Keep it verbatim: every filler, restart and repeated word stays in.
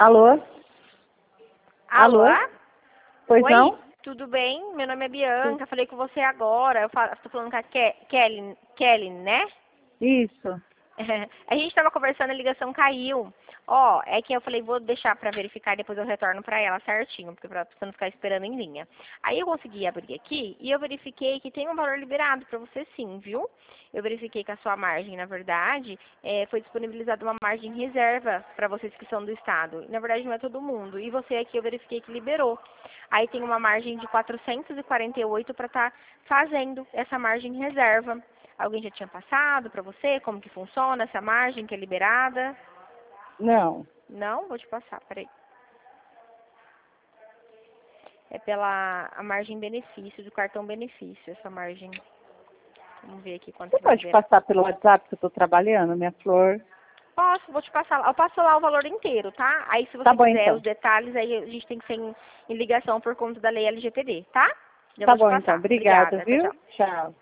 Alô? Alô? Alô? Pois Oi, não? tudo bem? Meu nome é Bianca, falei com você agora. Eu estou falando com a Ke Kelly, Kelly, né? Isso. A gente estava conversando, a ligação caiu. Ó, é que eu falei, vou deixar para verificar e depois eu retorno para ela certinho, porque para você não ficar esperando em linha. Aí eu consegui abrir aqui e eu verifiquei que tem um valor liberado para você sim, viu? Eu verifiquei que a sua margem, na verdade, é, foi disponibilizada uma margem reserva para vocês que são do estado. E, na verdade, não é todo mundo. E você aqui eu verifiquei que liberou. Aí tem uma margem de quatrocentos e quarenta e oito para estar fazendo essa margem reserva. Alguém já tinha passado para você como que funciona essa margem que é liberada? Não. Não? Vou te passar, peraí. É pela a margem benefício, do cartão benefício, essa margem. Vamos ver aqui quanto Você que vai pode liberar. passar pelo WhatsApp que eu estou trabalhando, minha flor? Posso, vou te passar lá. Eu passo lá o valor inteiro, tá? Aí se Tá você bom quiser os então. detalhes, aí a gente tem que ser em, em ligação por conta da lei L G P D, tá? Já Tá vou te bom então. passar. Obrigada, Obrigada. Tchau, viu? tchau. Tchau.